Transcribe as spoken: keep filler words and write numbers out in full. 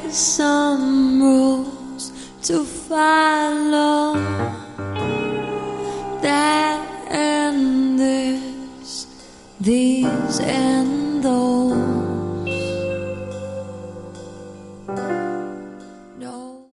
some rules to follow, that and this, these and those.